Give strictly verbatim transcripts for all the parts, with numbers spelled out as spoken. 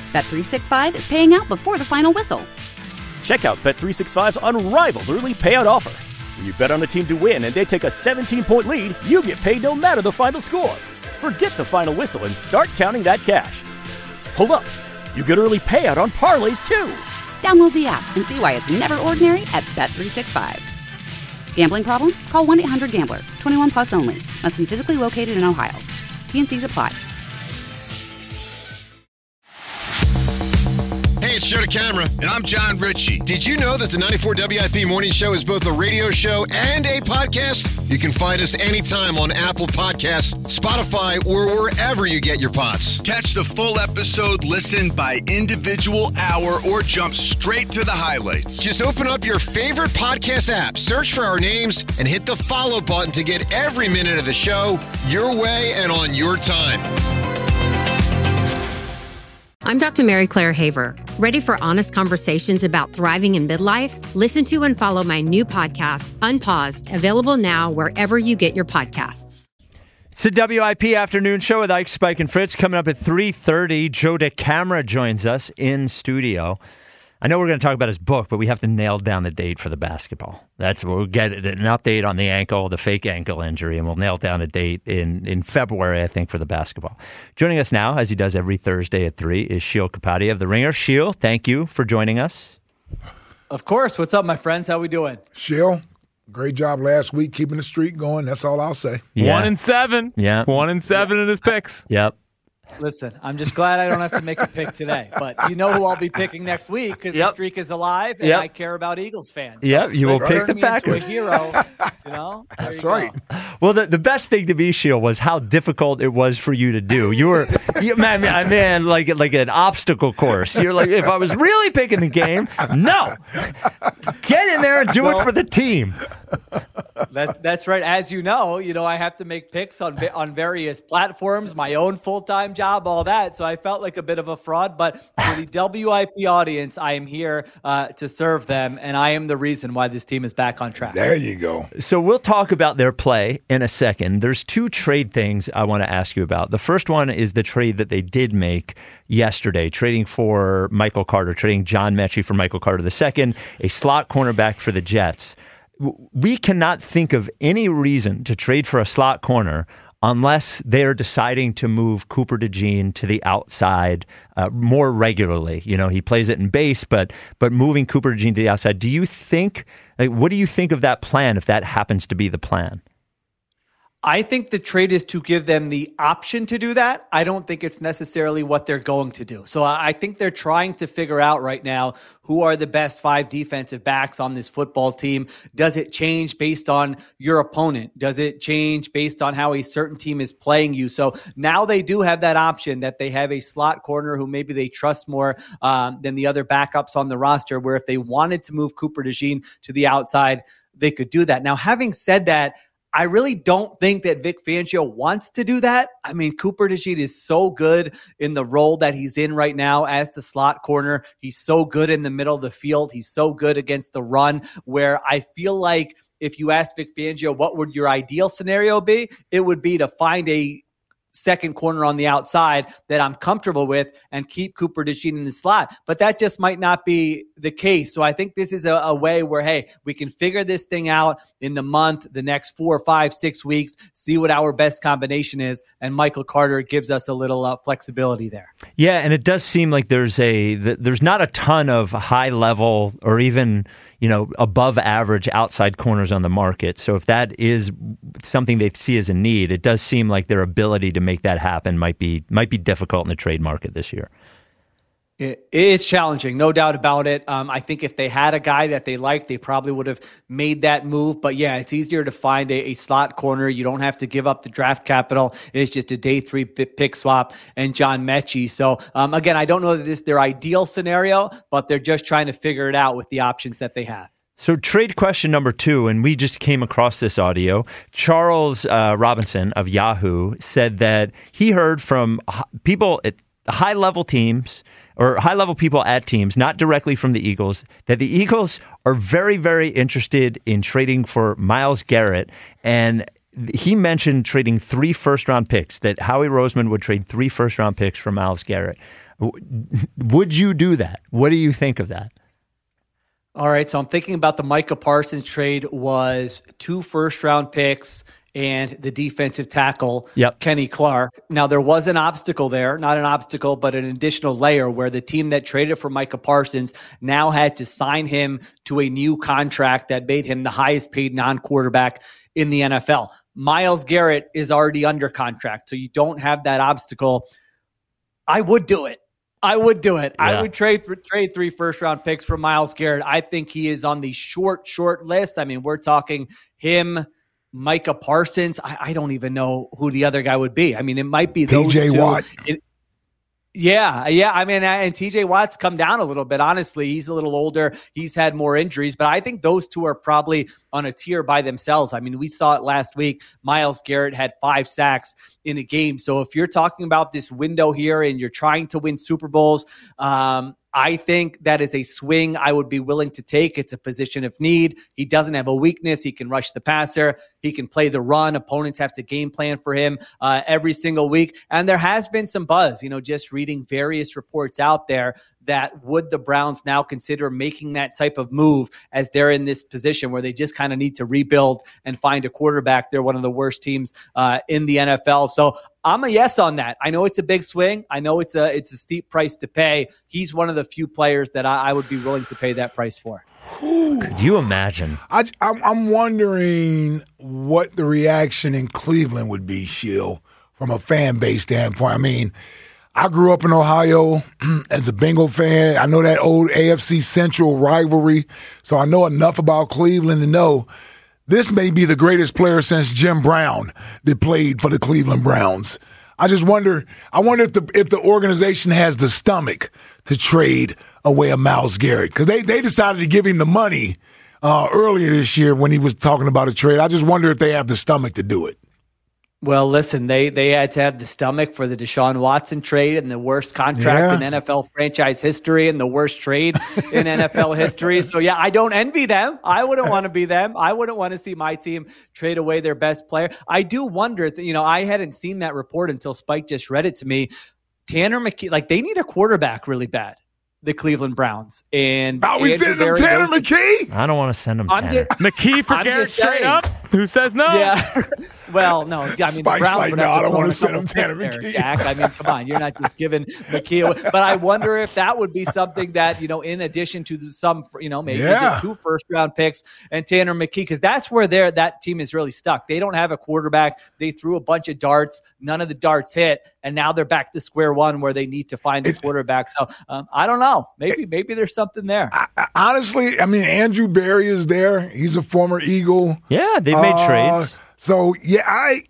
Bet three sixty-five is paying out before the final whistle. Check out Bet three sixty-five's unrivaled early payout offer. When you bet on a team to win and they take a seventeen-point lead, you get paid no matter the final score. Forget the final whistle and start counting that cash. Hold up. You get early payout on parlays, too. Download the app and see why it's never ordinary at Bet three sixty-five. Gambling problem? Call one eight hundred gambler. twenty-one plus only. Must be physically located in Ohio. T and C's apply. Hey, it's Joe DeCamara. And I'm John Ritchie. Did you know that the ninety-four W I P Morning Show is both a radio show and a podcast? You can find us anytime on Apple Podcasts, Spotify, or wherever you get your pods. Catch the full episode, listen by individual hour, or jump straight to the highlights. Just open up your favorite podcast app, search for our names, and hit the follow button to get every minute of the show your way and on your time. I'm Doctor Mary Claire Haver. Ready for honest conversations about thriving in midlife? Listen to and follow my new podcast, Unpaused, available now wherever you get your podcasts. It's the W I P Afternoon Show with Ike, Spike, and Fritz. Coming up at three thirty, Joe DeCamara joins us in studio. I know we're going to talk about his book, but we have to nail down the date for the basketball. That's we'll get an update on the ankle, the fake ankle injury, and we'll nail down a date in, in February, I think, for the basketball. Joining us now, as he does every Thursday at three, is Sheil Kapadia of The Ringer. Sheil, thank you for joining us. Of course. What's up, my friends? How we doing? Sheil, great job last week keeping the streak going. That's all I'll say. Yeah. One and seven. Yeah. One and seven yeah. in his picks. Yep. Listen, I'm just glad I don't have to make a pick today. But you know who I'll be picking next week because yep. the streak is alive, and yep. I care about Eagles fans. So yeah, you will pick the Packers. Into a hero, you know? That's right. Go. Well, the, the best thing to be, Sheil, was how difficult it was for you to do. You were, you, man, man, like like an obstacle course. You're like, if I was really picking the game, no, get in there and do no. it for the team. That, that's right. As you know, you know I have to make picks on on various platforms, my own full-time job, all that. So I felt like a bit of a fraud. But for the W I P audience, I am here uh, to serve them, and I am the reason why this team is back on track. There you go. So we'll talk about their play in a second. There's two trade things I want to ask you about. The first one is the trade that they did make yesterday, trading for Michael Carter, trading John Mechie for Michael Carter. The second, a slot cornerback for the Jets. We cannot think of any reason to trade for a slot corner unless they're deciding to move Cooper DeJean to the outside uh, more regularly. You know, he plays it in base, but but moving Cooper DeJean to the outside. Do you think, like, what do you think of that plan if that happens to be the plan? I think the trade is to give them the option to do that. I don't think it's necessarily what they're going to do. So I think they're trying to figure out right now who are the best five defensive backs on this football team. Does it change based on your opponent? Does it change based on how a certain team is playing you? So now they do have that option that they have a slot corner who maybe they trust more um, than the other backups on the roster, where if they wanted to move Cooper DeJean to the outside, they could do that. Now, having said that, I really don't think that Vic Fangio wants to do that. I mean, Cooper DeJean is so good in the role that he's in right now as the slot corner. He's so good in the middle of the field. He's so good against the run, where I feel like if you asked Vic Fangio, what would your ideal scenario be? It would be to find a second corner on the outside that I'm comfortable with and keep Cooper DeJean in the slot. But that just might not be the case. So I think this is a, a way where, hey, we can figure this thing out in the month, the next four, five, six weeks, see what our best combination is. And Michael Carter gives us a little uh, flexibility there. Yeah, and it does seem like there's a there's not a ton of high level or even, you know, above average outside corners on the market. So if that is something they see as a need, it does seem like their ability to make that happen might be might be difficult in the trade market this year. It, it's challenging, no doubt about it. Um, I think if they had a guy that they liked, they probably would have made that move. But yeah, it's easier to find a, a slot corner. You don't have to give up the draft capital. It's just a day three pick swap and John Mechie. So um, again, I don't know that this is their ideal scenario, but they're just trying to figure it out with the options that they have. So trade question number two, and we just came across this audio. Charles uh, Robinson of Yahoo said that he heard from people at high-level teams or high-level people at teams, not directly from the Eagles, that the Eagles are very, very interested in trading for Myles Garrett. And he mentioned trading three first-round picks, that Howie Roseman would trade three first-round picks for Myles Garrett. Would you do that? What do you think of that? All right, so I'm thinking about the Micah Parsons trade was two first-round picks and the defensive tackle, yep. Kenny Clark. Now, there was an obstacle there, not an obstacle, but an additional layer where the team that traded for Micah Parsons now had to sign him to a new contract that made him the highest paid non-quarterback in the N F L. Myles Garrett is already under contract, so you don't have that obstacle. I would do it. I would do it. Yeah. I would trade trade three first-round picks for Myles Garrett. I think he is on the short, short list. I mean, we're talking him, Micah Parsons. I, I don't even know who the other guy would be. I mean, it might be those T J two. Watt. It, yeah, yeah. I mean, and T J Watt's come down a little bit. Honestly, he's a little older. He's had more injuries, but I think those two are probably on a tier by themselves. I mean, we saw it last week. Myles Garrett had five sacks in a game. So if you're talking about this window here and you're trying to win Super Bowls, um, I think that is a swing I would be willing to take. It's a position of need. He doesn't have a weakness. He can rush the passer. He can play the run. Opponents have to game plan for him uh, every single week. And there has been some buzz, you know, just reading various reports out there that would the Browns now consider making that type of move as they're in this position where they just kind of need to rebuild and find a quarterback. They're one of the worst teams uh, in the N F L. So I'm a yes on that. I know it's a big swing. I know it's a it's a steep price to pay. He's one of the few players that I, I would be willing to pay that price for. Could you imagine? I, I'm, I'm wondering what the reaction in Cleveland would be, Shield, from a fan base standpoint. I mean, I grew up in Ohio as a Bengal fan. I know that old A F C Central rivalry, so I know enough about Cleveland to know this may be the greatest player since Jim Brown that played for the Cleveland Browns. I just wonder, I wonder if the if the organization has the stomach to trade away a Myles Garrett, because they, they decided to give him the money uh, earlier this year when he was talking about a trade. I just wonder if they have the stomach to do it. Well, listen, they they had to have the stomach for the Deshaun Watson trade and the worst contract yeah. in N F L franchise history and the worst trade in N F L history. So, yeah, I don't envy them. I wouldn't want to be them. I wouldn't want to see my team trade away their best player. I do wonder, that, you know, I hadn't seen that report until Spike just read it to me. Tanner McKee, like they need a quarterback really bad. The Cleveland Browns. And are we sending them Tanner McKee? I don't want to send them Tanner. Just, McKee for I'm Garrett straight up? Who says no? Yeah. Well, no. I mean, Spike's the Browns like, would no, have to I don't want to throw send him Tanner McKee. There, Jack. I mean, come on. You're not just giving McKee away. But I wonder if that would be something that, you know, in addition to some, you know, maybe yeah. two first-round picks and Tanner McKee, because that's where they're, that team is really stuck. They don't have a quarterback. They threw a bunch of darts. None of the darts hit. And now they're back to square one where they need to find a quarterback. So um, I don't know. Maybe, maybe there's something there. I, I, honestly, I mean, Andrew Berry is there. He's a former Eagle. Yeah, they've made uh, trades. So, yeah, I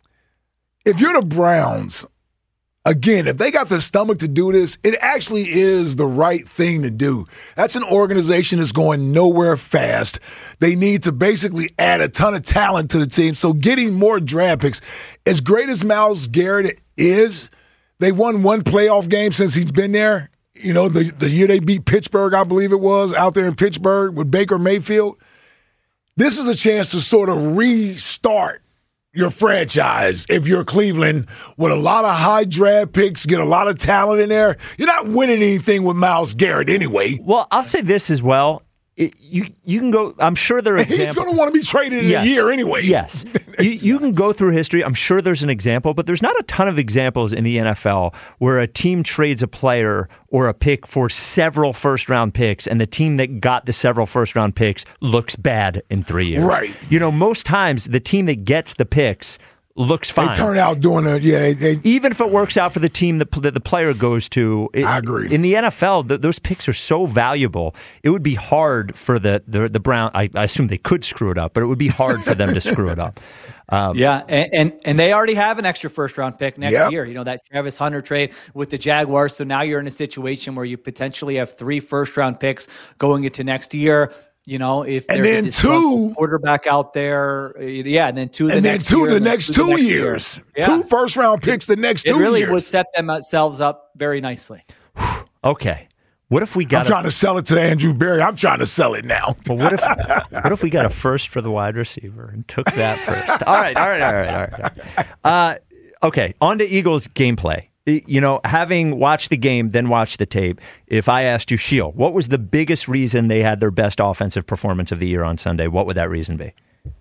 if you're the Browns, again, if they got the stomach to do this, it actually is the right thing to do. That's an organization that's going nowhere fast. They need to basically add a ton of talent to the team. So getting more draft picks, as great as Myles Garrett is, they won one playoff game since he's been there. You know, the, the year they beat Pittsburgh, I believe it was, out there in Pittsburgh with Baker Mayfield. This is a chance to sort of restart your franchise if you're Cleveland with a lot of high draft picks, get a lot of talent in there. You're not winning anything with Myles Garrett anyway. Well, I'll say this as well. It, you you can go. I'm sure there are examples. He's going to want to be traded in yes. a year anyway. Yes, you, you can go through history. I'm sure there's an example, but there's not a ton of examples in the N F L where a team trades a player or a pick for several first round picks, and the team that got the several first round picks looks bad in three years. Right. You know, most times the team that gets the picks looks fine. They turn out doing it. Yeah, they, they, even if it works out for the team that, that the player goes to. It, I agree. In the N F L, th- those picks are so valuable. It would be hard for the the, the Brown. I, I assume they could screw it up, but it would be hard for them to screw it up. Um, yeah, and, and and they already have an extra first round pick next yep. year. You know, that Travis Hunter trade with the Jaguars. So now you're in a situation where you potentially have three first round picks going into next year. You know, if and there's then a two quarterback out there, yeah, and then two, the and then next two year, the next two, the next years, year. yeah. two first round picks the next it two really years. would set themselves up very nicely. Okay, what if we got? I'm trying to sell it to Andrew Berry. I'm trying to sell it now. Well, what if what if we got a first for the wide receiver and took that first? All right, all right, all right, all right. All right. Uh, okay, on to Eagles gameplay. you know, having watched the game, then watched the tape, if I asked you, Sheil, what was the biggest reason they had their best offensive performance of the year on Sunday? What would that reason be?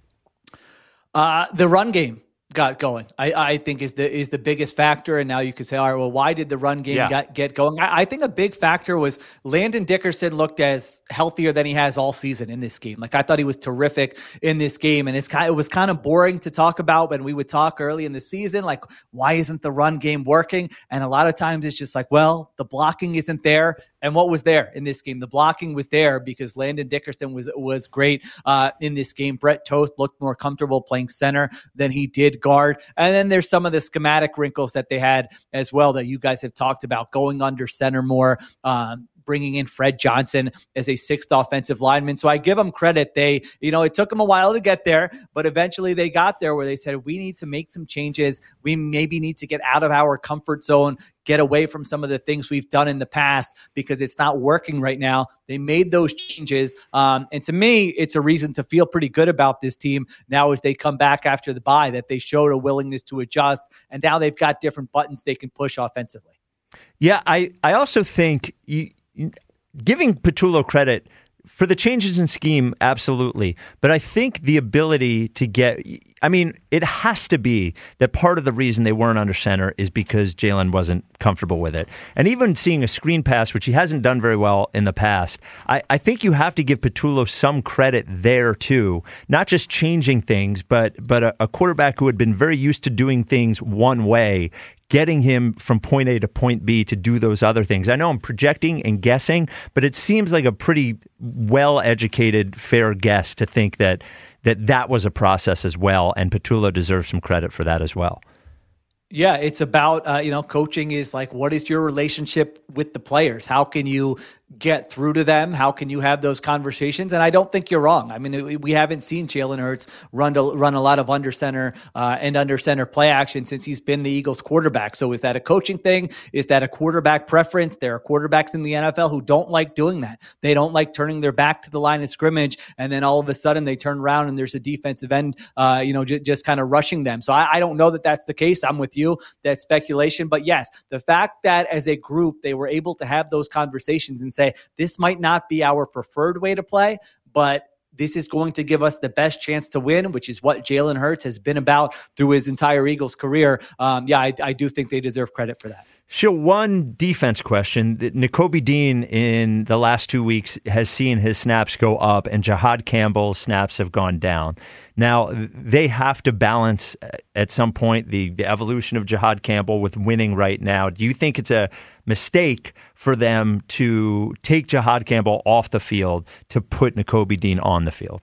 Uh, the run game got going, I, I think is the is the biggest factor. And now you could say, all right, well, why did the run game yeah. get, get going? I, I think a big factor was Landon Dickerson looked as healthier than he has all season in this game. Like, I thought he was terrific in this game. And it's kind of, it was kind of boring to talk about when we would talk early in the season, like, why isn't the run game working? And a lot of times it's just like, well, the blocking isn't there. And what was there in this game? The blocking was there because Landon Dickerson was was great uh, in this game. Brett Toth looked more comfortable playing center than he did guard. And then there's some of the schematic wrinkles that they had as well that you guys have talked about, going under center more, um, bringing in Fred Johnson as a sixth offensive lineman. So I give them credit. They, you know, it took them a while to get there, but eventually they got there where they said, we need to make some changes. We maybe need to get out of our comfort zone, get away from some of the things we've done in the past because it's not working right now. They made those changes. Um, and to me, it's a reason to feel pretty good about this team now as they come back after the bye, that they showed a willingness to adjust. And now they've got different buttons they can push offensively. Yeah, I, I also think you, giving Petrullo credit for the changes in scheme, absolutely. But I think the ability to get, I mean, it has to be that part of the reason they weren't under center is because Jalen wasn't comfortable with it. And even seeing a screen pass, which he hasn't done very well in the past, I, I think you have to give Petrullo some credit there too. Not just changing things, but, but a, a quarterback who had been very used to doing things one way, getting him from point A to point B to do those other things. I know I'm projecting and guessing, but it seems like a pretty well-educated, fair guess to think that that, that was a process as well, and Petrullo deserves some credit for that as well. Yeah, it's about, uh, you know, coaching is like, what is your relationship with the players? How can you get through to them? How can you have those conversations? And I don't think you're wrong. I mean, we haven't seen Jalen Hurts run to, run a lot of under center uh, and under center play action since he's been the Eagles quarterback. So is that a coaching thing? Is that a quarterback preference? There are quarterbacks in the N F L who don't like doing that. They don't like turning their back to the line of scrimmage, and then all of a sudden they turn around and there's a defensive end, uh, you know, j- just kind of rushing them. So I, I don't know that that's the case. I'm with you. That's speculation. But yes, the fact that as a group they were able to have those conversations and say, this might not be our preferred way to play, but this is going to give us the best chance to win, which is what Jalen Hurts has been about through his entire Eagles career. Um, yeah, I, I do think they deserve credit for that. Sure. One defense question. Nakobe Dean in the last two weeks has seen his snaps go up and Jahad Campbell's snaps have gone down. Now, they have to balance at some point the, the evolution of Jahad Campbell with winning right now. Do you think it's a mistake for them to take Jahad Campbell off the field to put Nakobe Dean on the field?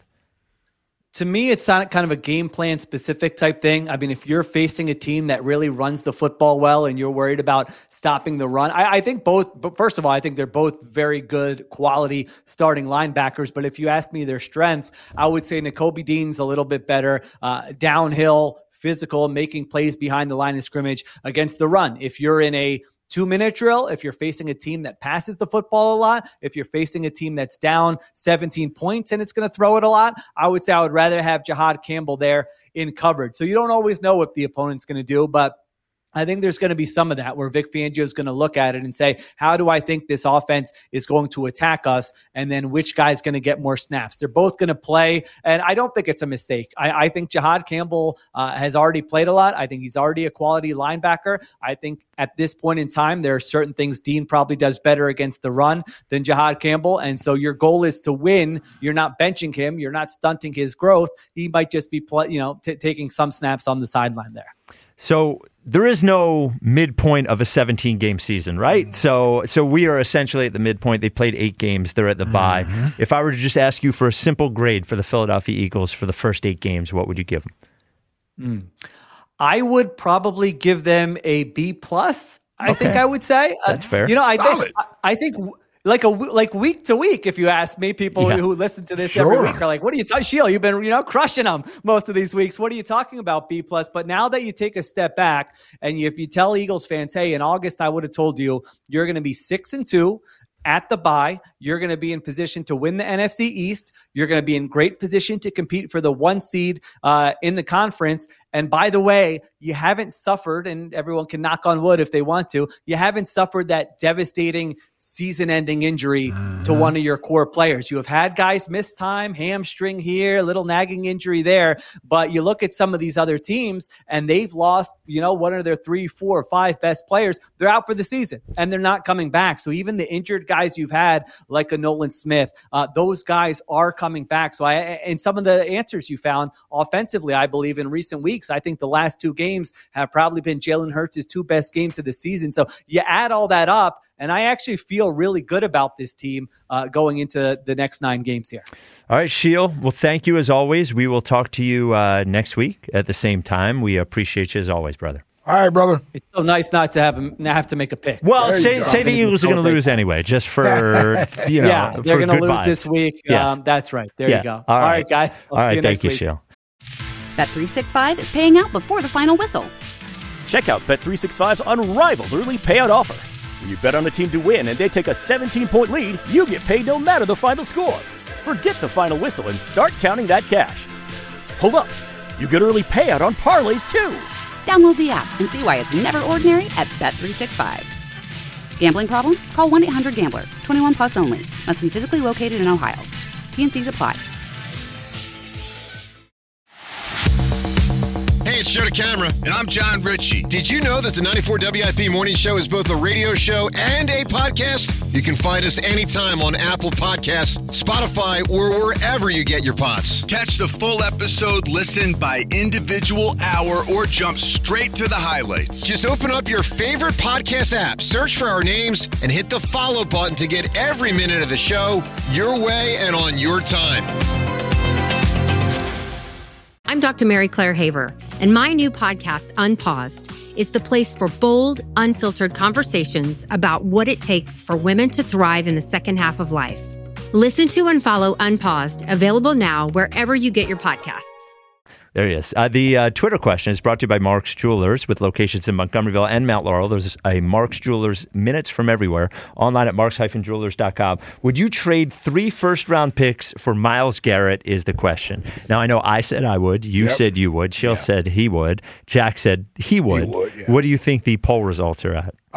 To me, it's not kind of a game plan specific type thing. I mean, if you're facing a team that really runs the football well and you're worried about stopping the run, I, I think both, but first of all, I think they're both very good quality starting linebackers. But if you ask me their strengths, I would say Nakobe Dean's a little bit better uh, downhill, physical, making plays behind the line of scrimmage against the run. If you're in a two-minute drill, if you're facing a team that passes the football a lot, if you're facing a team that's down seventeen points and it's going to throw it a lot, I would say I would rather have Jahad Campbell there in coverage. So you don't always know what the opponent's going to do, but I think there's going to be some of that where Vic Fangio is going to look at it and say, how do I think this offense is going to attack us? And then which guy's going to get more snaps? They're both going to play. And I don't think it's a mistake. I, I think Jahad Campbell uh, has already played a lot. I think he's already a quality linebacker. I think at this point in time, there are certain things Dean probably does better against the run than Jahad Campbell. And so your goal is to win. You're not benching him. You're not stunting his growth. He might just be, play, you know, t- taking some snaps on the sideline there. So there is no midpoint of a seventeen-game season, right? Mm-hmm. So so we are essentially at the midpoint. They played eight games. They're at the bye. Mm-hmm. If I were to just ask you for a simple grade for the Philadelphia Eagles for the first eight games, what would you give them? Mm. I would probably give them a B plus. I okay. think I would say that's uh, fair. You know, I Solid. think I, I think. Like a like week to week, if you ask me, people yeah. who listen to this sure. every week are like, "What are you talking, Sheil? You've been you know crushing them most of these weeks. What are you talking about, B plus?" But now that you take a step back and you, if you tell Eagles fans, "Hey, in August, I would have told you you're going to be six and two at the bye. You're going to be in position to win the N F C East. You're going to be in great position to compete for the one seed uh, in the conference." And by the way, you haven't suffered, and everyone can knock on wood if they want to, you haven't suffered that devastating season-ending injury mm-hmm. to one of your core players. You have had guys miss time, hamstring here, little nagging injury there, but you look at some of these other teams, and they've lost, you know, one of their three, four, five best players. They're out for the season, and they're not coming back. So even the injured guys you've had, like a Nolan Smith, uh, those guys are coming back. So I, and some of the answers you found offensively, I believe, in recent weeks, I think the last two games have probably been Jalen Hurts' two best games of the season. So you add all that up, and I actually feel really good about this team uh, going into the next nine games here. All right, Sheil. Well, thank you as always. We will talk to you uh, next week at the same time. We appreciate you as always, brother. All right, brother. It's so nice not to have have to make a pick. Well, say say the Eagles are going to lose anyway, just for, you know, yeah, they're going to lose vibes. this week. Yes. Um, that's right. There yeah. you go. All, All right. right, guys. I'll All see right, you thank next you, week. Sheil. Bet three sixty-five is paying out before the final whistle. Check out Bet three sixty-five's unrivaled early payout offer. When you bet on a team to win and they take a seventeen-point lead, you get paid no matter the final score. Forget the final whistle and start counting that cash. Hold up. You get early payout on parlays, too. Download the app and see why it's never ordinary at Bet three sixty-five. Gambling problem? Call one eight hundred gambler. twenty-one plus only. Must be physically located in Ohio. T and C's apply. Hey, it's Joe DeCamara. And I'm John Ritchie. Did you know that the ninety-four W I P Morning Show is both a radio show and a podcast? You can find us anytime on Apple Podcasts, Spotify, or wherever you get your pods. Catch the full episode, listen by individual hour, or jump straight to the highlights. Just open up your favorite podcast app, search for our names, and hit the follow button to get every minute of the show your way and on your time. I'm Doctor Mary Claire Haver, and my new podcast, Unpaused, is the place for bold, unfiltered conversations about what it takes for women to thrive in the second half of life. Listen to and follow Unpaused, available now wherever you get your podcasts. There he is. Uh, the uh, Twitter question is brought to you by Mark's Jewelers with locations in Montgomeryville and Mount Laurel. There's a Mark's Jewelers minutes from everywhere online at marks dash jewelers dot com. Would you trade three first-round picks for Myles Garrett is the question. Now, I know I said I would. You yep. said you would. Sheil yeah. said he would. Jack said he would. He would yeah. What do you think the poll results are at?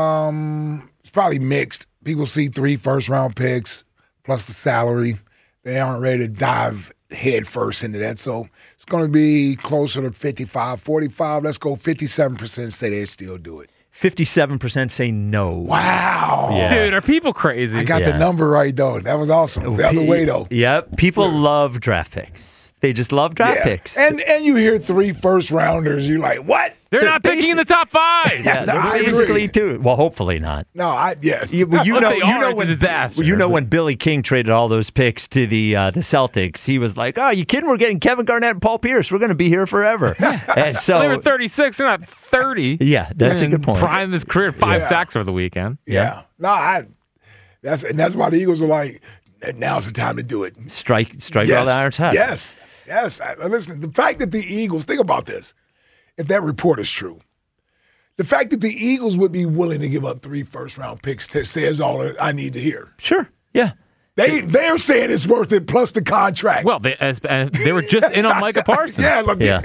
Um, It's probably mixed. People see three first-round picks plus the salary. They aren't ready to dive head first into that. So it's going to be closer to fifty-five, forty-five. Let's go fifty-seven percent say they still do it. fifty-seven percent say no. Wow. Yeah. Dude, are people crazy? I got yeah. the number right, though. That was awesome. The other way, though. Yep. People yeah. love draft picks. They just love draft yeah. picks. And and you hear three first rounders, you're like, what? They're, they're not basic. picking in the top five. Yeah, no, they're I basically agree. too. Well, hopefully not. No, I yeah. You, well, you know, you know when disaster. You know when Billy King traded all those picks to the uh, the Celtics, he was like, "Oh, you kidding? We're getting Kevin Garnett and Paul Pierce. We're going to be here forever." And so well, they were thirty-six. They're not thirty. Yeah, that's and a good point. Prime his career, five yeah. sacks over the weekend. Yeah. yeah. No, I. That's and that's why the Eagles are like, now's the time to do it. Strike, strike yes. all the irons hot. Yes. Yes. I, listen, the fact that the Eagles, think about this, if that report is true, the fact that the Eagles would be willing to give up three first-round picks t- says all I need to hear. Sure. Yeah. They, they're saying it's worth it plus the contract. Well, they, as, as, they were just in on Micah Parsons. yeah. Look, yeah.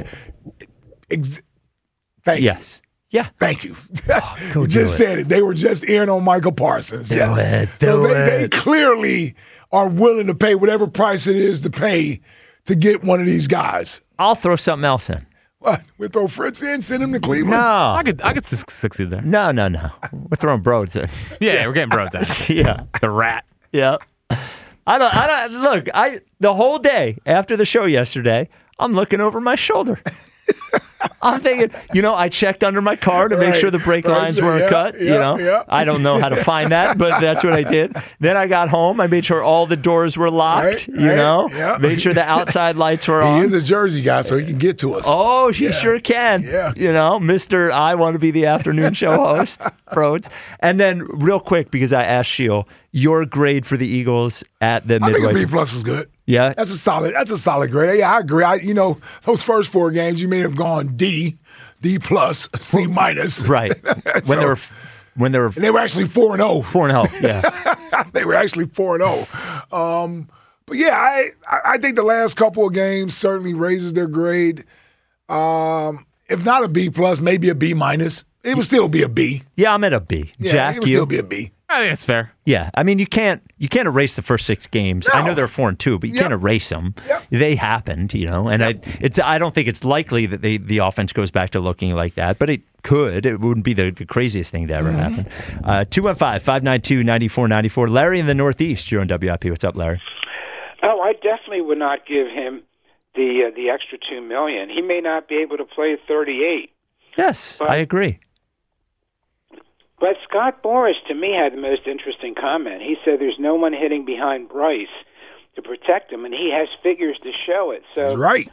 Ex- thank you. Yes. Yeah. Thank you. Oh, you just it. said it. They were just in on Michael Parsons. Do yes. it. Do so they, it. they clearly are willing to pay whatever price it is to pay to get one of these guys. I'll throw something else in. What? We throw Fritz in, send him to Cleveland? No. I could I could su- succeed there. No, no, no. We're throwing Broads in. Yeah, yeah, we're getting Broads out. yeah. The rat. Yeah. I don't I don't look, I the whole day after the show yesterday, I'm looking over my shoulder. I'm thinking, you know, I checked under my car to make right. sure the brake right. lines weren't yeah, cut. Yeah, you know, yeah. I don't know how to find that, but that's what I did. Then I got home. I made sure all the doors were locked. Right, you right, know, yeah. made sure the outside lights were he on. He is a Jersey guy, so he can get to us. Oh, he yeah. sure can. Yeah. You know, Mister I want to be the afternoon show host, Frodes. And then, real quick, because I asked Sheil, your grade for the Eagles at the I midway. think a B plus is good. Yeah, that's a solid. That's a solid grade. Yeah, I agree. I, you know, those first four games, you may have gone D, D plus, C minus. Right. so, when they were, when they were, and they were actually four and zero. Four and zero. Yeah. They were actually four and zero. Um, but yeah, I I think the last couple of games certainly raises their grade. Um, if not a B plus, maybe a B minus. It would still be a B. Yeah, I'm at a B. Yeah, Jack, it would you? still be a B. I think it's fair. Yeah, I mean you can't you can't erase the first six games. No. I know they're four and two, but you Yep. can't erase them. Yep. They happened, you know, and Yep. I it's I don't think it's likely that they the offense goes back to looking like that, but it could. It wouldn't be the, the craziest thing to ever Mm-hmm. happen. Uh, two one five, five nine two, nine four nine four. Larry in the Northeast, you're on W I P. What's up, Larry? Oh, I definitely would not give him the uh, the extra two million. He may not be able to play thirty-eight. Yes, But- I agree. But Scott Boras, to me, had the most interesting comment. He said there's no one hitting behind Bryce to protect him, and he has figures to show it. So, That's right.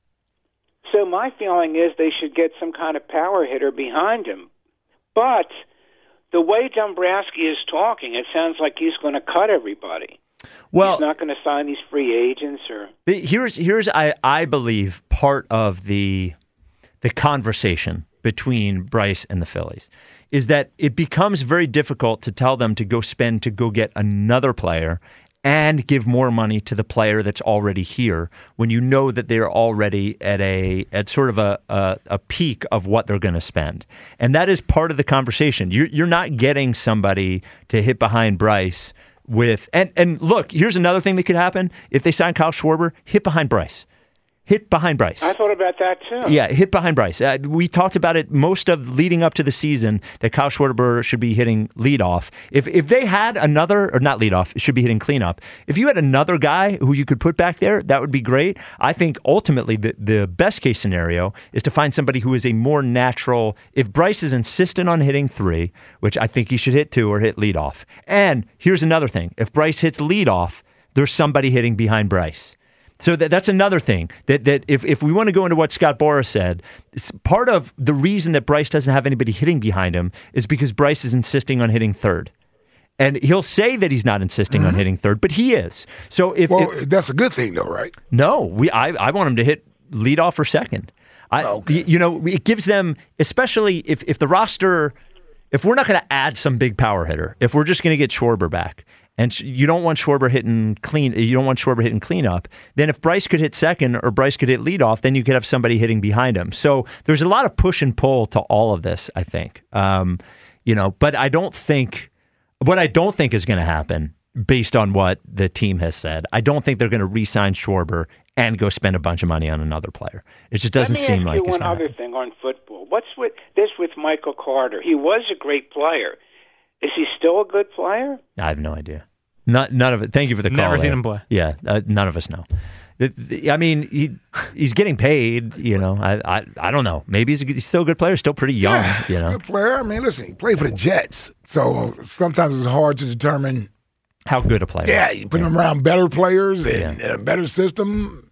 so my feeling is they should get some kind of power hitter behind him. But the way Dombrowski is talking, it sounds like he's going to cut everybody. Well, He's not going to sign these free agents or. The- Here's here's I, I believe part of the the conversation between Bryce and the Phillies is that it becomes very difficult to tell them to go spend to go get another player and give more money to the player that's already here when you know that they're already at a at sort of a a, a peak of what they're going to spend. And that is part of the conversation. You're you're not getting somebody to hit behind Bryce with and and look, here's another thing that could happen. If they sign Kyle Schwarber, hit behind Bryce. Hit behind Bryce. I thought about that too. Yeah, hit behind Bryce. Uh, we talked about it most of leading up to the season that Kyle Schwarber should be hitting leadoff. If if they had another, or not leadoff, should be hitting cleanup. If you had another guy who you could put back there, that would be great. I think ultimately the, the best case scenario is to find somebody who is a more natural. If Bryce is insistent on hitting three, which I think he should hit two or hit leadoff. And here's another thing. If Bryce hits leadoff, there's somebody hitting behind Bryce. So that, that's another thing that that if, if we want to go into what Scott Boras said, part of the reason that Bryce doesn't have anybody hitting behind him is because Bryce is insisting on hitting third. And he'll say that he's not insisting Mm-hmm. on hitting third, but he is. So if, Well, if that's a good thing, though, right? no, we I, I want him to hit leadoff or second. I Okay. you know, it gives them, especially if if the roster, if we're not going to add some big power hitter, if we're just going to get Schwarber back. And you don't want Schwarber hitting clean. You don't want Schwarber hitting cleanup. Then if Bryce could hit second or Bryce could hit leadoff, then you could have somebody hitting behind him. So there's a lot of push and pull to all of this, I think. Um, you know, but I don't think what I don't think is going to happen, based on what the team has said. I don't think they're going to re-sign Schwarber and go spend a bunch of money on another player. It just doesn't Let me seem ask like you it's one gonna other happen. thing on football. What's with this with Michael Carter? He was a great player. Is he still a good player? I have no idea. Not none of it. Thank you for the call. Never seen there. him play. Yeah, uh, none of us know. The- the- I mean, he he's getting paid. You know, I I, I don't know. Maybe he's, a, good- he's still a good player. Still pretty young. Yeah, you he's a know, good player. I mean, listen, he played for the Jets, so sometimes it's hard to determine. how good a player. Yeah, you put him around better players and Yeah. a better system,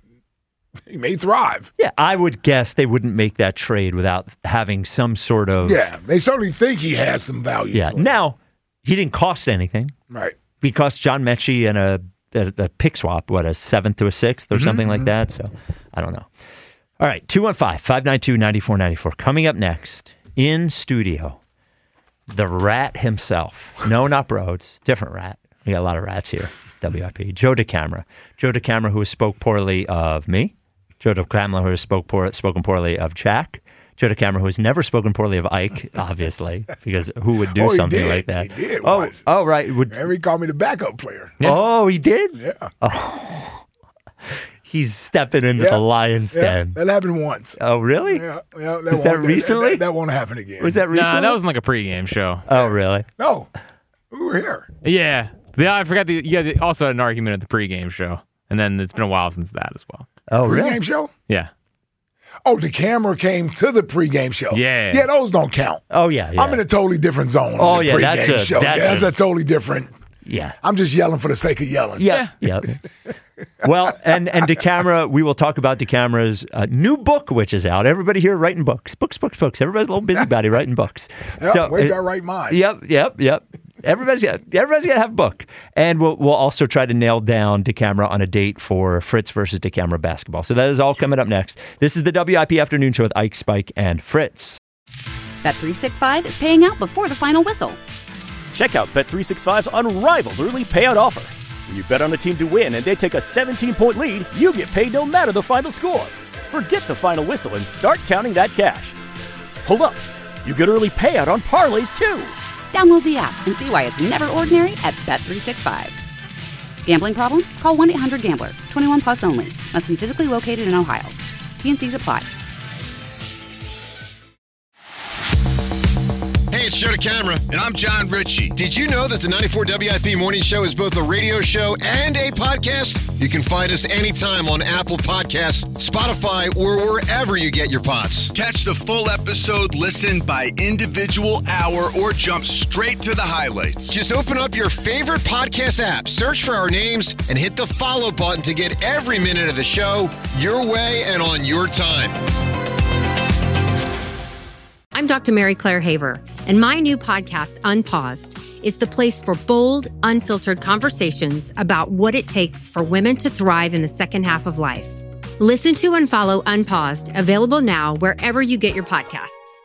he may thrive. Yeah, I would guess they wouldn't make that trade without having some sort of. Yeah, they certainly think he has some value. Yeah. to him. Now he didn't cost anything. Right. He cost John Mechie and a, a, a pick swap, what, a seventh to a sixth or something like that. So I don't know. All right, two one five, five nine two, nine four nine four. Coming up next in studio, the rat himself. No, not Broads, different rat. We got a lot of rats here, W I P. Joe DeCamara. Joe DeCamara, who has spoke poorly of me. Joe DeCamara, who has spoke poor, spoken poorly of Jack. Joe DeCamara, who has never spoken poorly of Ike, obviously, because who would do Oh, he something did. like that? He did Oh, once. oh, right. Would, Henry called me the backup player. Oh, he did? Yeah. He's stepping into Yeah. the lion's Yeah, den. that happened once. Oh, really? Yeah, yeah, Was that won't- recently? That, that won't happen again. Was that recently? Nah, that was like a pregame show. Oh, really? No, we were here. Yeah. Yeah, I forgot the, you had also had an argument at the pregame show. And then it's been a while since that as well. Oh, really? Pregame show? Yeah. Oh, the camera came to the pregame show. Yeah. Yeah, those don't count. Oh, yeah, yeah. I'm in a totally different zone. Oh, on the yeah, pregame that's a- show. that's Yeah, that's a- a, totally different. Yeah. I'm just yelling for the sake of yelling. Yeah. Yeah. Well, and and DeCamara, we will talk about DeCamara's uh, new book, which is out. Everybody here writing books, books, books, books. Everybody's a little busybody writing books. Yep, wait till it- I write mine. Yep, yep, yep. Everybody's got everybody's got to have a book, and we'll we'll also try to nail down DeCamara on a date for Fritz versus DeCamara basketball. So that is all coming up next. This is the W I P Afternoon Show with Ike, Spike, and Fritz. Bet three sixty-five is paying out before the final whistle. Check out Bet three sixty-five's unrivaled early payout offer. When you bet on a team to win and they take a seventeen-point lead, you get paid no matter the final score. Forget the final whistle and start counting that cash. Hold up. You get early payout on parlays, too. Download the app and see why it's never ordinary at Bet three sixty-five. Gambling problem? Call one eight hundred gambler. twenty-one plus only. Must be physically located in Ohio. T N Cs apply. Hey, it's Joe DeCamara. And I'm John Ritchie. Did you know that the ninety-four W I P Morning Show is both a radio show and a podcast? You can find us anytime on Apple Podcasts, Spotify, or wherever you get your pods. Catch the full episode, listen by individual hour, or jump straight to the highlights. Just open up your favorite podcast app, search for our names, and hit the follow button to get every minute of the show your way and on your time. I'm Doctor Mary Claire Haver, and my new podcast, Unpaused, is the place for bold, unfiltered conversations about what it takes for women to thrive in the second half of life. Listen to and follow Unpaused, available now wherever you get your podcasts.